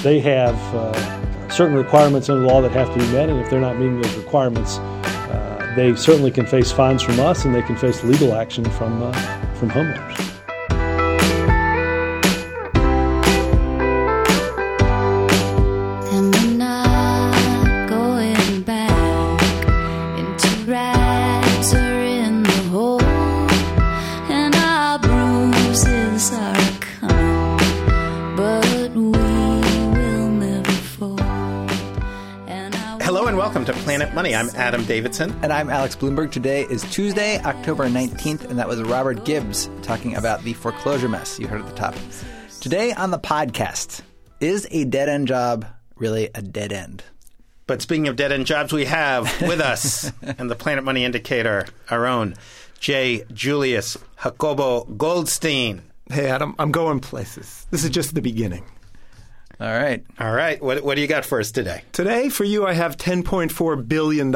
They have certain requirements under the law that have to be met, and if they're not meeting those requirements, they certainly can face fines from us, and they can face legal action from homeowners. To Planet Money. I'm Adam Davidson. And I'm Alex Bloomberg. Today is Tuesday, October 19th, and that was Robert Gibbs talking about the foreclosure mess you heard at the top. Today on the podcast, is a dead-end job really a dead end? But speaking of dead-end jobs, we have with us, and the Planet Money Indicator, our own, J. Julius Jacobo Goldstein. Hey, Adam, I'm going places. This is just the beginning. All right. All right. What do you got for us today? Today, for you, I have $10.4 billion.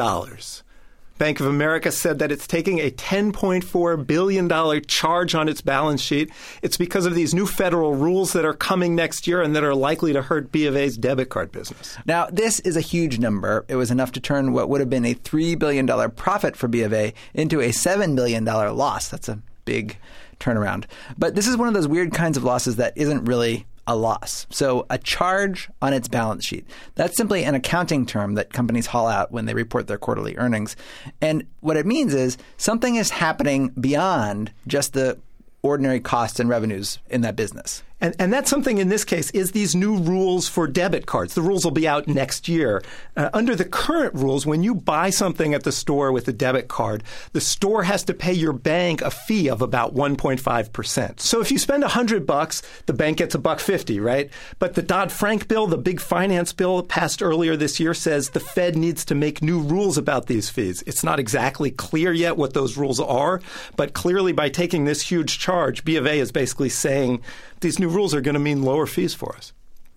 Bank of America said that it's taking a $10.4 billion charge on its balance sheet. It's because of these new federal rules that are coming next year and that are likely to hurt B of A's debit card business. Now, this is a huge number. It was enough to turn what would have been a $3 billion profit for B of A into a $7 billion loss. That's a big turnaround. But this is one of those weird kinds of losses that isn't really a loss. So a charge on its balance sheet. That's simply an accounting term that companies haul out when they report their quarterly earnings. And what it means is something is happening beyond just the ordinary costs and revenues in that business. And that's something in this case is these new rules for debit cards. The rules will be out next year. Under the current rules, when you buy something at the store with a debit card, the store has to pay your bank a fee of about 1.5%. So if you spend $100, the bank gets $1.50, right? But the Dodd-Frank bill, the big finance bill passed earlier this year, says the Fed needs to make new rules about these fees. It's not exactly clear yet what those rules are, but clearly by taking this huge charge, B of A is basically saying these new rules are going to mean lower fees for us.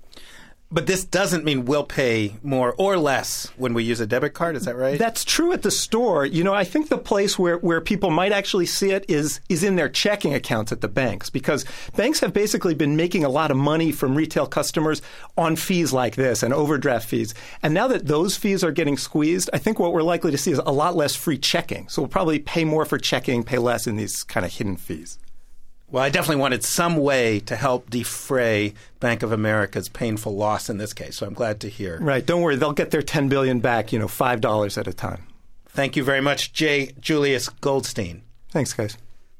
But this doesn't mean we'll pay more or less when we use a debit card. Is that right? That's true at the store. You know, I think the place where people might actually see it is in their checking accounts at the banks, because banks have basically been making a lot of money from retail customers on fees like this and overdraft fees. And now that those fees are getting squeezed, I think what we're likely to see is a lot less free checking. So we'll probably pay more for checking, pay less in these kind of hidden fees. Well, I definitely wanted some way to help defray Bank of America's painful loss in this case, so I'm glad to hear. Right. Don't worry. They'll get their $10 billion back, $5 at a time. Thank you very much, J. Julius Goldstein. Thanks, guys.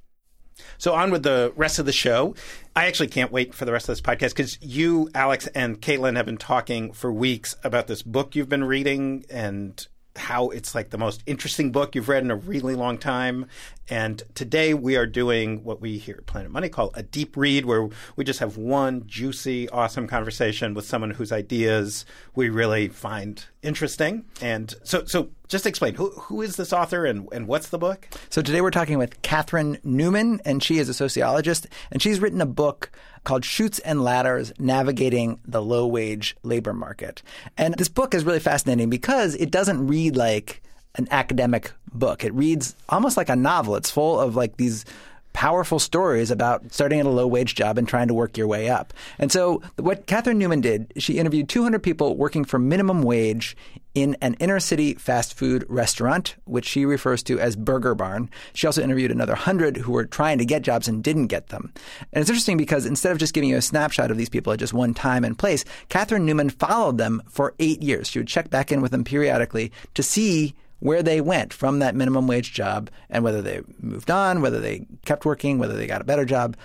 So on with the rest of the show. I actually can't wait for the rest of this podcast because you, Alex, and Caitlin have been talking for weeks about this book you've been reading and how it's like the most interesting book you've read in a really long time. And today we are doing what we here at Planet Money call a deep read, where we just have one juicy, awesome conversation with someone whose ideas we really find interesting. And so just explain, who is this author and what's the book? So today we're talking with Catherine Newman, and she is a sociologist, and she's written a book called Chutes and Ladders: Navigating the Low-Wage Labor Market. And this book is really fascinating because it doesn't read like an academic book. It reads almost like a novel. It's full of like these powerful stories about starting at a low-wage job and trying to work your way up. And so what Catherine Newman did, she interviewed 200 people working for minimum wage in an inner-city fast food restaurant, which she refers to as Burger Barn. She also interviewed another 100 who were trying to get jobs and didn't get them. And it's interesting because instead of just giving you a snapshot of these people at just one time and place, Catherine Newman followed them for 8 years. She would check back in with them periodically to see where they went from that minimum wage job and whether they moved on, whether they kept working, whether they got a better job.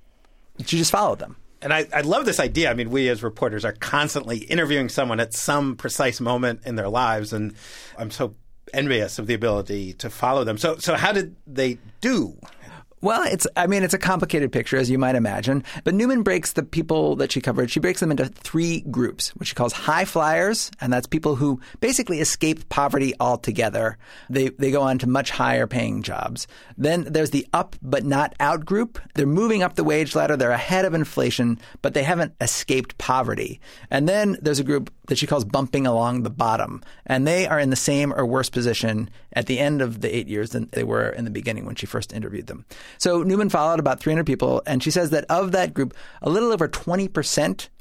She just followed them. And I love this idea. I mean, we as reporters are constantly interviewing someone at some precise moment in their lives, and I'm so envious of the ability to follow them. So how did they do? Well, it's a complicated picture, as you might imagine. But Newman breaks the people that she covered, she breaks them into 3 groups, which she calls high flyers, and that's people who basically escape poverty altogether. They go on to much higher paying jobs. Then there's the up but not out group. They're moving up the wage ladder. They're ahead of inflation, but they haven't escaped poverty. And then there's a group that she calls bumping along the bottom, and they are in the same or worse position at the end of the 8 years than they were in the beginning when she first interviewed them. So Newman followed about 300 people, and she says that of that group, a little over 20%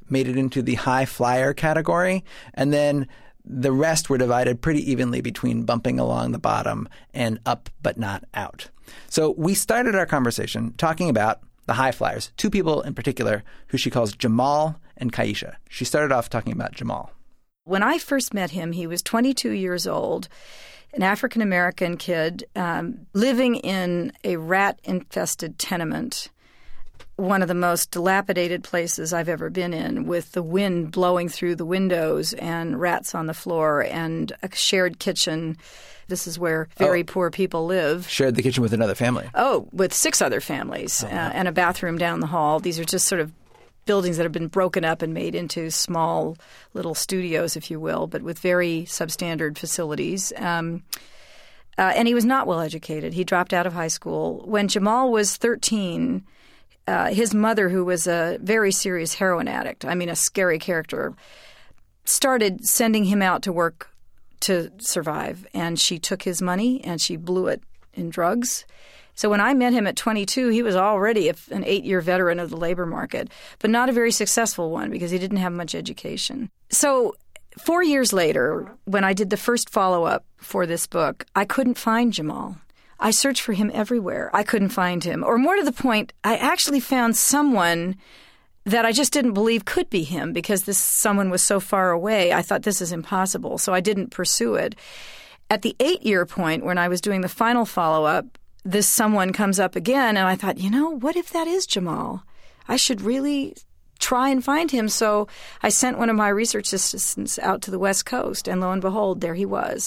made it into the high flyer category, and then the rest were divided pretty evenly between bumping along the bottom and up but not out. So we started our conversation talking about the high flyers, two people in particular who she calls Jamal and Kaisha. She started off talking about Jamal. When I first met him, he was 22 years old, an African-American kid living in a rat-infested tenement, one of the most dilapidated places I've ever been in, with the wind blowing through the windows and rats on the floor and a shared kitchen. This is where very poor people live. Shared the kitchen with another family. Oh, with 6 other families and a bathroom down the hall. These are just sort of buildings that have been broken up and made into small little studios, if you will, but with very substandard facilities. And he was not well educated. He dropped out of high school. When Jamal was 13, his mother, who was a very serious heroin addict, I mean a scary character, started sending him out to work to survive. And she took his money and she blew it in drugs. So when I met him at 22, he was already an 8-year veteran of the labor market, but not a very successful one because he didn't have much education. So 4 years later, when I did the first follow-up for this book, I couldn't find Jamal. I searched for him everywhere. I couldn't find him. Or more to the point, I actually found someone that I just didn't believe could be him because this someone was so far away. I thought this is impossible, so I didn't pursue it. At the 8-year point, when I was doing the final follow-up, this someone comes up again, and I thought, what if that is Jamal? I should really try and find him. So I sent one of my research assistants out to the West Coast, and lo and behold, there he was.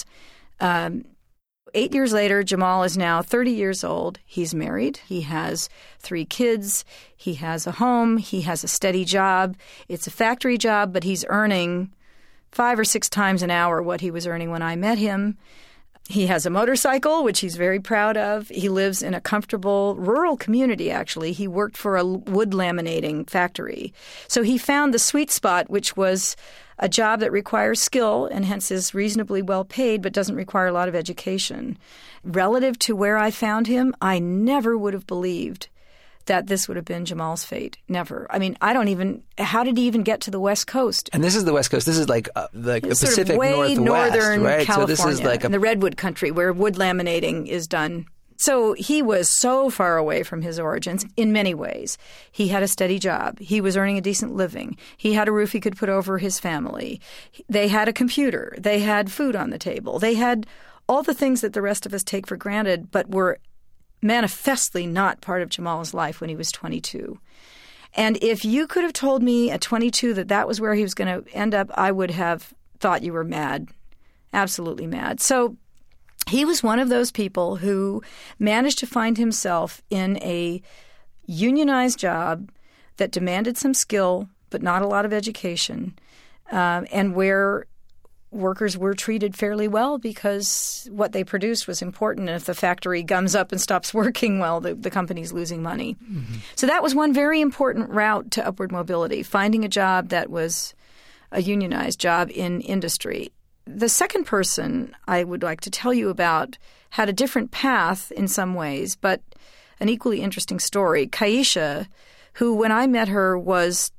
8 years later, Jamal is now 30 years old. He's married. He has 3 kids. He has a home. He has a steady job. It's a factory job, but he's earning 5 or 6 times an hour what he was earning when I met him. He has a motorcycle, which he's very proud of. He lives in a comfortable rural community, actually. He worked for a wood laminating factory. So he found the sweet spot, which was a job that requires skill and hence is reasonably well paid but doesn't require a lot of education. Relative to where I found him, I never would have believed that this would have been Jamal's fate. Never. I mean, how did he even get to the West Coast? And this is the West Coast. This is like the Pacific sort of way Northwest, northern right? California, so this is like the redwood country where wood laminating is done. So he was so far away from his origins in many ways. He had a steady job. He was earning a decent living. He had a roof he could put over his family. They had a computer. They had food on the table. They had all the things that the rest of us take for granted but were manifestly not part of Jamal's life when he was 22. And if you could have told me at 22 that that was where he was going to end up, I would have thought you were mad, absolutely mad. So he was one of those people who managed to find himself in a unionized job that demanded some skill but not a lot of education, and where workers were treated fairly well because what they produced was important. And if the factory gums up and stops working, well, the company's losing money. Mm-hmm. So that was one very important route to upward mobility, finding a job that was a unionized job in industry. The second person I would like to tell you about had a different path in some ways, but an equally interesting story. Kaisha, who when I met her was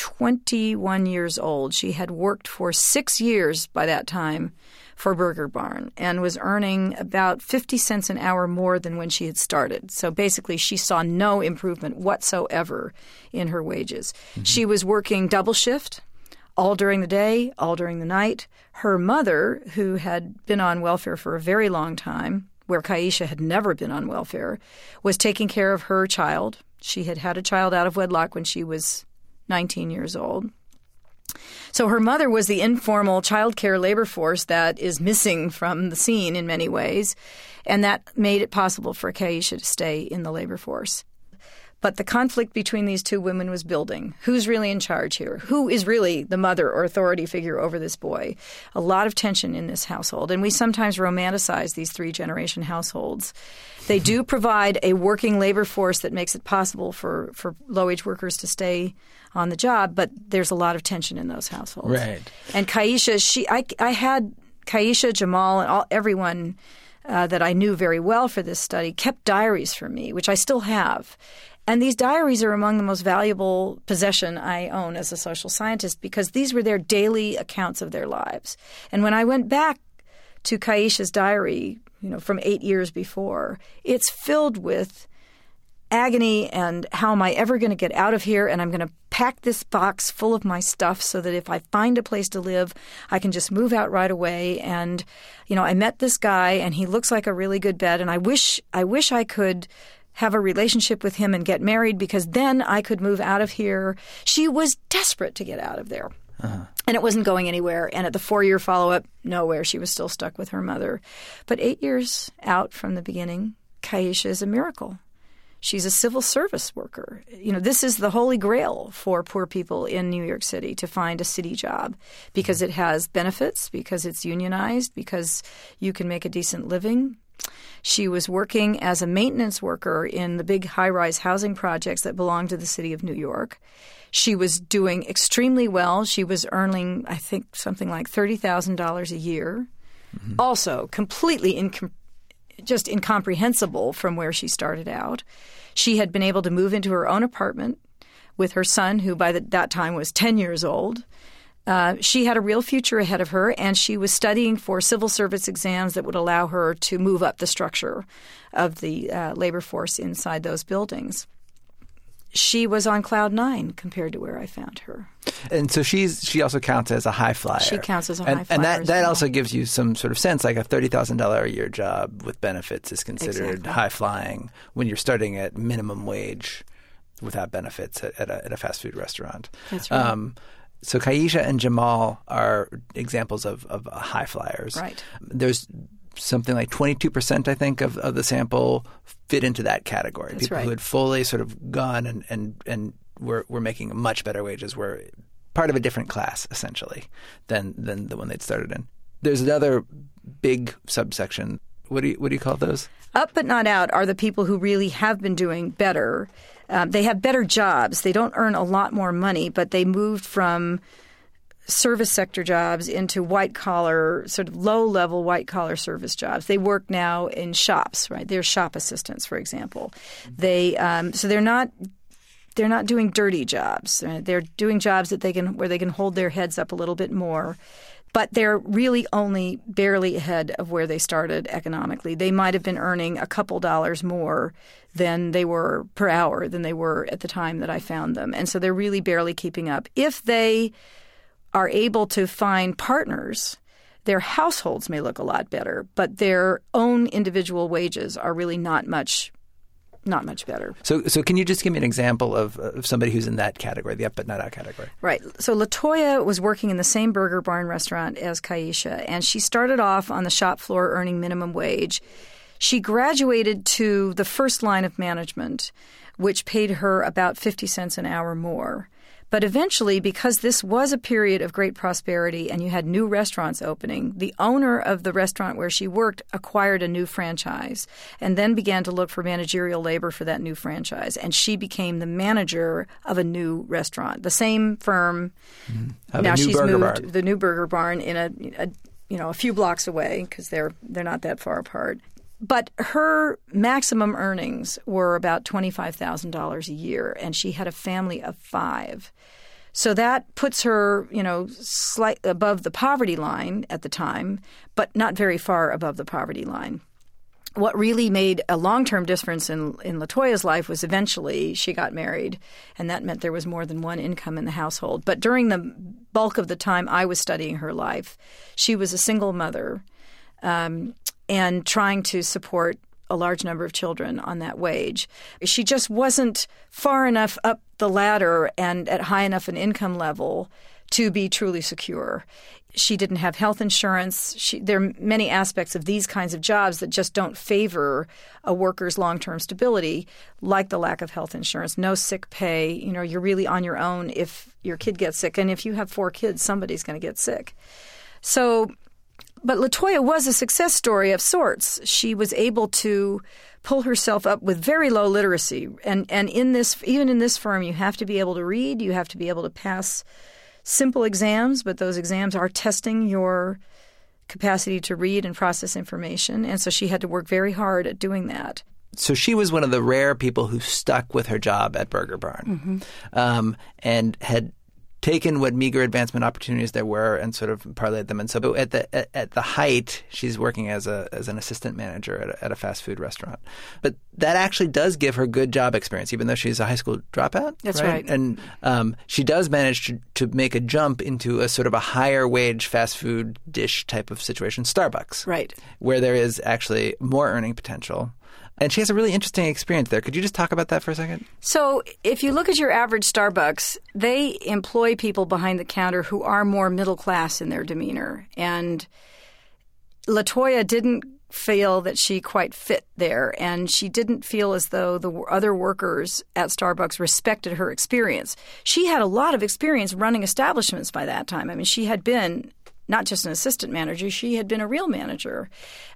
21 years old. She had worked for 6 years by that time for Burger Barn and was earning about 50 cents an hour more than when she had started. So basically she saw no improvement whatsoever in her wages. Mm-hmm. She was working double shift, all during the day, all during the night. Her mother, who had been on welfare for a very long time, where Kaisha had never been on welfare, was taking care of her child. She had had a child out of wedlock when she was 19 years old. So her mother was the informal child care labor force that is missing from the scene in many ways, and that made it possible for Kaisha to stay in the labor force. But the conflict between these two women was building. Who's really in charge here? Who is really the mother or authority figure over this boy? A lot of tension in this household. And we sometimes romanticize these 3-generation households. They do provide a working labor force that makes it possible for low-wage workers to stay on the job, but there's a lot of tension in those households. Right. And Kaisha, I had Kaisha, Jamal, and everyone that I knew very well for this study kept diaries for me, which I still have. And these diaries are among the most valuable possession I own as a social scientist because these were their daily accounts of their lives. And when I went back to Kaisha's diary, from 8 years before, it's filled with agony and how am I ever going to get out of here, and I'm going to pack this box full of my stuff so that if I find a place to live, I can just move out right away. And, I met this guy and he looks like a really good bet, and I wish I could have a relationship with him and get married because then I could move out of here. She was desperate to get out of there. Uh-huh. And it wasn't going anywhere. And at the 4-year follow-up, nowhere. She was still stuck with her mother. But 8 years out from the beginning, Kaisha is a miracle. She's a civil service worker. This is the holy grail for poor people in New York City, to find a city job because it has benefits, because it's unionized, because you can make a decent living. She was working as a maintenance worker in the big high-rise housing projects that belong to the city of New York. She was doing extremely well. She was earning, I think, something like $30,000 a year. Mm-hmm. Also, completely just incomprehensible from where she started out. She had been able to move into her own apartment with her son, who by that time was 10 years old. She had a real future ahead of her, and she was studying for civil service exams that would allow her to move up the structure of the labor force inside those buildings. She was on cloud 9 compared to where I found her. And so she also counts as a high flyer. She counts as a high flyer. And that also gives you some sort of sense, like a $30,000 a year job with benefits is considered high flying when you're starting at minimum wage without benefits at a fast food restaurant. That's right. So Kaisha and Jamal are examples of high flyers. Right. There's something like 22%, I think, of the sample fit into that category. That's People right. who had fully sort of gone and were making much better wages, were part of a different class, essentially, than the one they'd started in. There's another big subsection. What do you call those? Up but not out are the people who really have been doing better. They have better jobs. They don't earn a lot more money, but they moved from service sector jobs into white-collar, sort of low-level white-collar service jobs. They work now in shops, right? They're shop assistants, for example. So they're not doing dirty jobs. They're doing jobs where they can hold their heads up a little bit more. But they're really only barely ahead of where they started economically. They might have been earning a couple dollars more than they were per hour than they were at the time that I found them. And so they're really barely keeping up. If they are able to find partners, their households may look a lot better, but their own individual wages are really not much better. So can you just give me an example of somebody who's in that category, the up but not out category? Right. So LaToya was working in the same Burger Barn restaurant as Kaisha, and she started off on the shop floor earning minimum wage. She graduated to the first line of management, which paid her about 50 cents an hour more. But eventually, because this was a period of great prosperity and you had new restaurants opening, the owner of the restaurant where she worked acquired a new franchise and then began to look for managerial labor for that new franchise. And she became the manager of a new restaurant. The same firm. Mm-hmm. Now she's moved the new Burger Barn in a few blocks away because they're not that far apart. But her maximum earnings were about $25,000 a year, and she had a family of 5. So that puts her, slightly above the poverty line at the time, but not very far above the poverty line. What really made a long-term difference in LaToya's life was eventually she got married, and that meant there was more than one income in the household. But during the bulk of the time I was studying her life, she was a single mother, and trying to support a large number of children on that wage. She just wasn't far enough up the ladder and at high enough an income level to be truly secure. She didn't have health insurance. There are many aspects of these kinds of jobs that just don't favor a worker's long-term stability, like the lack of health insurance, no sick pay. You're really on your own if your kid gets sick. And if you have 4 kids, somebody's going to get sick. But LaToya was a success story of sorts. She was able to pull herself up with very low literacy. And even in this firm, you have to be able to read. You have to be able to pass simple exams, but those exams are testing your capacity to read and process information. And so she had to work very hard at doing that. So she was one of the rare people who stuck with her job at Burger Barn, and had taken what meager advancement opportunities there were and sort of parlayed them. And so at the height, she's working as an assistant manager at a fast food restaurant. But that actually does give her good job experience, even though she's a high school dropout. That's right. And she does manage to make a jump into a sort of a higher wage fast food dish type of situation, Starbucks. Right. Where there is actually more earning potential. And she has a really interesting experience there. Could you just talk about that for a second? So if you look at your average Starbucks, they employ people behind the counter who are more middle class in their demeanor. And LaToya didn't feel that she quite fit there, and she didn't feel as though the other workers at Starbucks respected her experience. She had a lot of experience running establishments by that time. I mean, she had been not just an assistant manager, she had been a real manager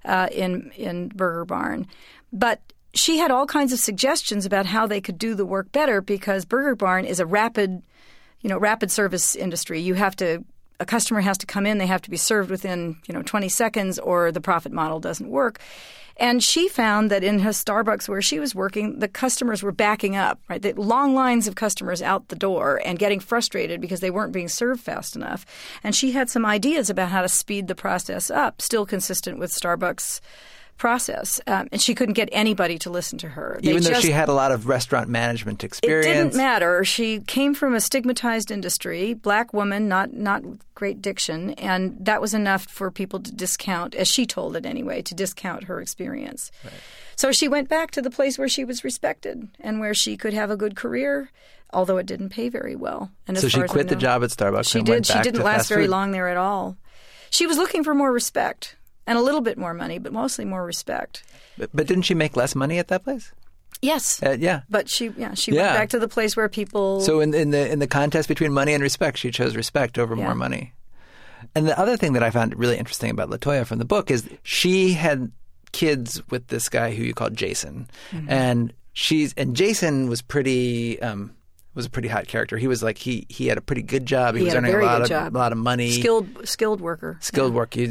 in Burger Barn. But she had all kinds of suggestions about how they could do the work better, because Burger Barn is a rapid service industry. A customer has to come in, they have to be served within 20 seconds, or the profit model doesn't work. And she found that in her Starbucks where she was working, the customers were backing up, right? The long lines of customers out the door and getting frustrated because they weren't being served fast enough. And she had some ideas about how to speed the process up, still consistent with Starbucks' process. And she couldn't get anybody to listen to her. Even though she had a lot of restaurant management experience. It didn't matter. She came from a stigmatized industry, black woman, not with great diction, and that was enough for people to discount, as she told it anyway, to discount her experience. Right. So she went back to the place where she was respected and where she could have a good career, although it didn't pay very well. And so she quit the job at Starbucks and went back to fast food? She didn't last very long there at all. She was looking for more respect. And a little bit more money, but mostly more respect. But didn't she make less money at that place? Yes. Yeah. But she went back to the place where people. So in the contest between money and respect, she chose respect over more money. And the other thing that I found really interesting about LaToya from the book is she had kids with this guy who you called Jason, and Jason was pretty. Was a pretty hot character. He was like he had a pretty good job. He was earning a lot of money. Skilled worker. Skilled work. He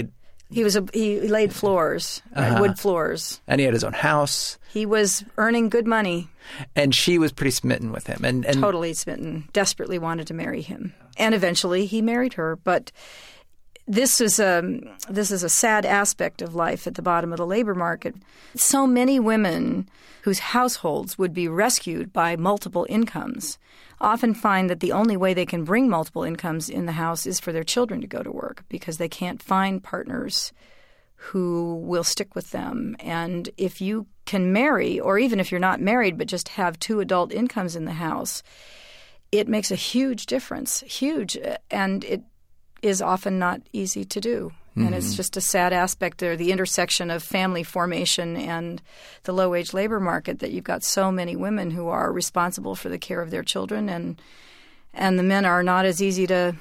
laid floors, wood floors. And he had his own house. He was earning good money. And she was pretty smitten with him. And totally smitten. Desperately wanted to marry him. And eventually he married her. But this is a sad aspect of life at the bottom of the labor market. So many women whose households would be rescued by multiple incomes often find that the only way they can bring multiple incomes in the house is for their children to go to work, because they can't find partners who will stick with them. And if you can marry, or even if you're not married but just have two adult incomes in the house, it makes a huge difference, huge. And it is often not easy to do. And it's just a sad aspect there, the intersection of family formation and the low-wage labor market, that you've got so many women who are responsible for the care of their children, and the men are not as easy to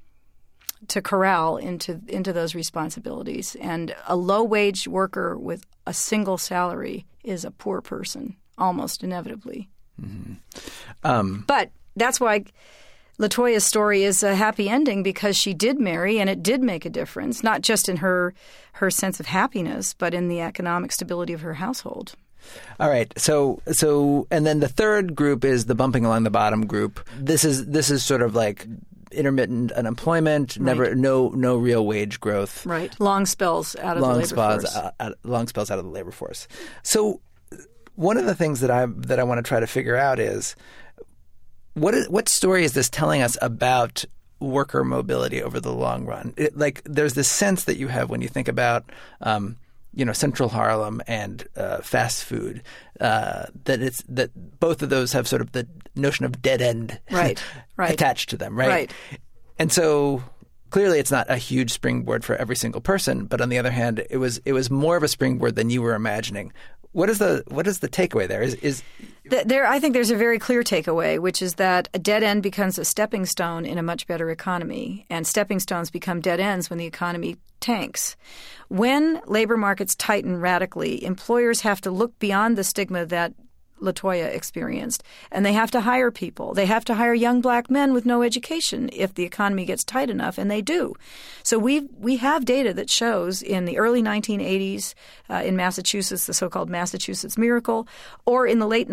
corral into those responsibilities. And a low-wage worker with a single salary is a poor person, almost inevitably. But that's why LaToya's story is a happy ending, because she did marry and it did make a difference, not just in her sense of happiness, but in the economic stability of her household. All right. So and then the third group is the bumping along the bottom group. This is sort of like intermittent unemployment, no real wage growth. Right. Long spells out of the labor force. Long spells out of the labor force. So one of the things that I want to try to figure out is, what story is this telling us about worker mobility over the long run? There's this sense that you have when you think about, Central Harlem and fast food, that both of those have sort of the notion of dead end attached to them, right? Right. And so clearly it's not a huge springboard for every single person, but on the other hand, it was more of a springboard than you were imagining. What is the takeaway there? I think there's a very clear takeaway, which is that a dead end becomes a stepping stone in a much better economy, and stepping stones become dead ends when the economy tanks. When labor markets tighten radically, employers have to look beyond the stigma that LaToya experienced. And they have to hire people. They have to hire young black men with no education if the economy gets tight enough, and they do. So we have data that shows in the early 1980s in Massachusetts, the so-called Massachusetts Miracle, or in the late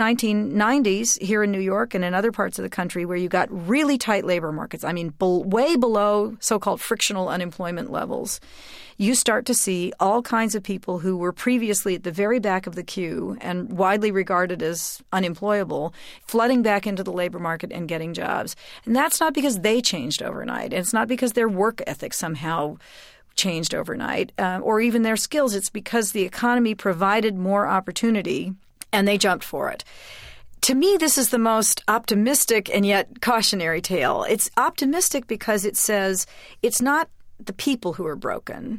1990s here in New York and in other parts of the country where you got really tight labor markets, I mean way below so-called frictional unemployment levels. You start to see all kinds of people who were previously at the very back of the queue and widely regarded as unemployable flooding back into the labor market and getting jobs. And that's not because they changed overnight. It's not because their work ethic somehow changed overnight or even their skills. It's because the economy provided more opportunity and they jumped for it. To me, this is the most optimistic and yet cautionary tale. It's optimistic because it says it's not the people who are broken.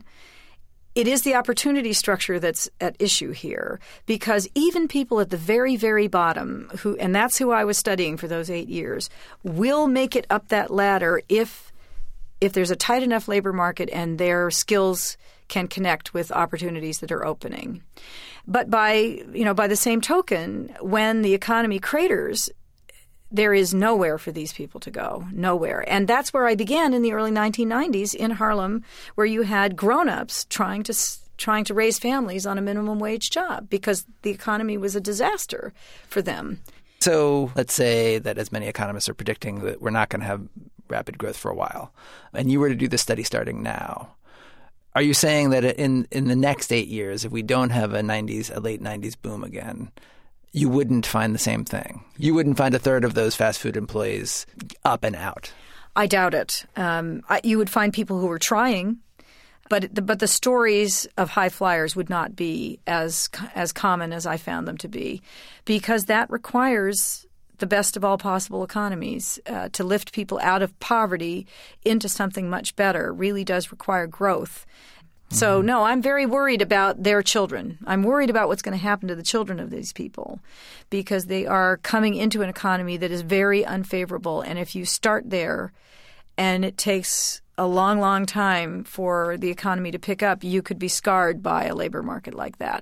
It is the opportunity structure that's at issue here, because even people at the very, very bottom, and that's who I was studying for those 8 years, will make it up that ladder if there's a tight enough labor market and their skills can connect with opportunities that are opening. But by the same token, when the economy craters, there is nowhere for these people to go, nowhere. And that's where I began in the early 1990s in Harlem, where you had grown-ups trying to raise families on a minimum wage job because the economy was a disaster for them. So let's say that, as many economists are predicting, that we're not going to have rapid growth for a while, and you were to do the study starting now. Are you saying that in the next 8 years, if we don't have a late 90s boom again, you wouldn't find the same thing? You wouldn't find a third of those fast food employees up and out? I doubt it. You would find people who were trying, but the stories of high flyers would not be as common as I found them to be, because that requires the best of all possible economies. To lift people out of poverty into something much better really does require growth. So, no, I'm very worried about their children. I'm worried about what's going to happen to the children of these people, because they are coming into an economy that is very unfavorable. And if you start there and it takes a long, long time for the economy to pick up, you could be scarred by a labor market like that.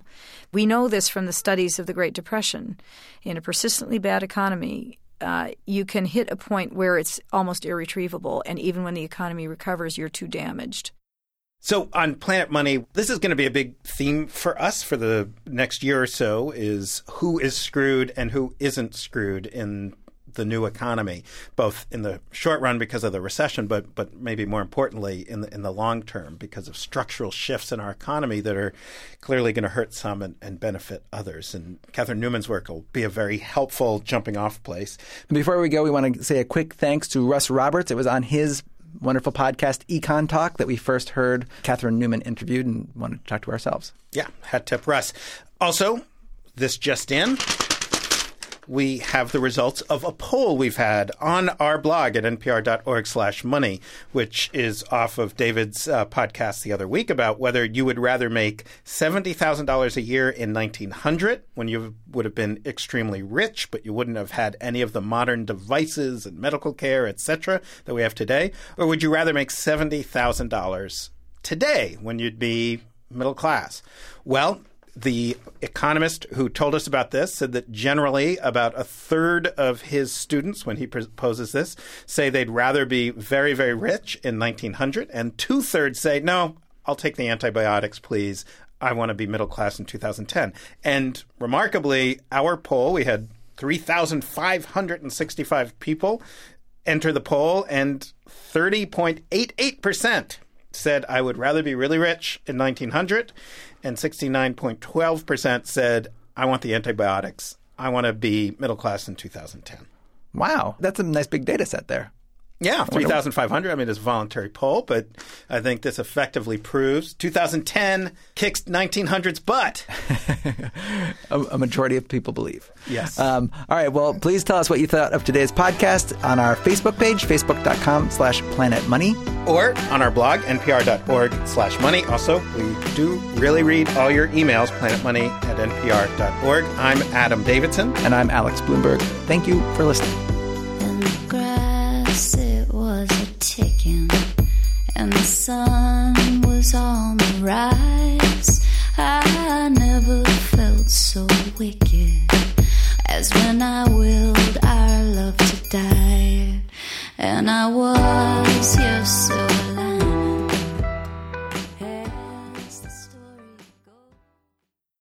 We know this from the studies of the Great Depression. In a persistently bad economy, you can hit a point where it's almost irretrievable. And even when the economy recovers, you're too damaged. So on Planet Money, this is going to be a big theme for us for the next year or so, is who is screwed and who isn't screwed in the new economy, both in the short run because of the recession, but maybe more importantly in the long term because of structural shifts in our economy that are clearly going to hurt some and benefit others. And Catherine Newman's work will be a very helpful jumping off place. Before we go, we want to say a quick thanks to Russ Roberts. It was on his wonderful podcast, Econ Talk, that we first heard Catherine Newman interviewed and wanted to talk to ourselves. Yeah, hat tip Russ. Also, this just in, we have the results of a poll we've had on our blog at npr.org/money, which is off of David's podcast the other week about whether you would rather make $70,000 a year in 1900 when you would have been extremely rich, but you wouldn't have had any of the modern devices and medical care, etc., that we have today, or would you rather make $70,000 today when you'd be middle class? Well, the economist who told us about this said that generally about a third of his students, when he proposes this, say they'd rather be very, very rich in 1900, and 2/3 say, no, I'll take the antibiotics, please. I want to be middle class in 2010. And remarkably, our poll, we had 3,565 people enter the poll, and 30.88% said I would rather be really rich in 1900, and 69.12% said I want the antibiotics. I want to be middle class in 2010. Wow. That's a nice big data set there. Yeah, 3,500. I mean, it's a voluntary poll, but I think this effectively proves 2010 kicks 1900's butt. A majority of people believe. Yes. All right. Well, please tell us what you thought of today's podcast on our Facebook page, facebook.com/planetmoney. Or on our blog, npr.org/money. Also, we do really read all your emails, planetmoney@npr.org. I'm Adam Davidson. And I'm Alex Bloomberg. Thank you for listening. It was a ticking, and the sun was on the rise. I never felt so wicked. as when I willed our love to die. And I was your silver